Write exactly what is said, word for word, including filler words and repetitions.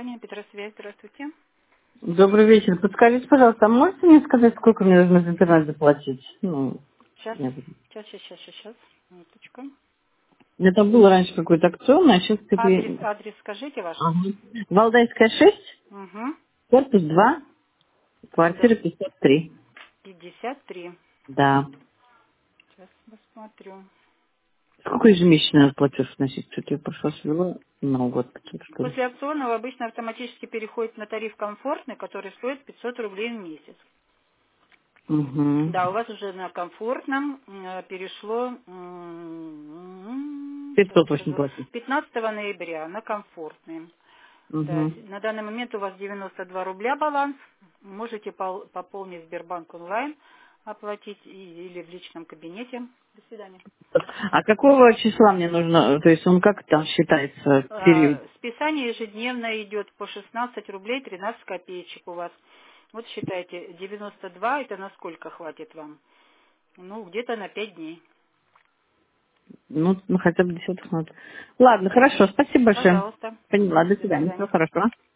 компания Петросвязь. Здравствуйте. Добрый вечер. Подскажите, пожалуйста, а можете мне сказать, сколько мне нужно за интернет заплатить? Ну, Сейчас, я буду- сейчас, сейчас, сейчас, сейчас. Минуточку. у меня там было раньше какой-то акционный, а сейчас Адрес, теперь... адрес скажите ваш. Ага. Валдайская шесть, Угу. корпус два, Да. квартира пятьдесят три. пятьдесят три. Да. Сейчас посмотрю. Сколько ежемесячно платеж вносить? Что-то я прошло свело на год пятьсот, что ли. После акционного обычно автоматически переходит на тариф комфортный, который стоит пятьсот рублей в месяц. Угу. Да, у вас уже на комфортном э, перешло м, сейчас пятьсот восемь скажу, платить. пятнадцатого ноября на комфортный. Да, Угу. с- на данный момент у вас девяносто два рубля баланс. Можете пол- пополнить Сбербанк онлайн, оплатить и- или в личном кабинете. До свидания. А какого числа мне нужно, то есть он как там считается, период? А, Списание ежедневно идет по шестнадцать рублей тринадцать копеечек у вас. Вот считайте, девяносто два это на сколько хватит вам? Ну, где-то на пять дней. Ну, ну, хотя бы десятых минут. Ладно, хорошо, спасибо большое. Пожалуйста. Поняла, Мгм. до До свидания, всего свидания. хорошего.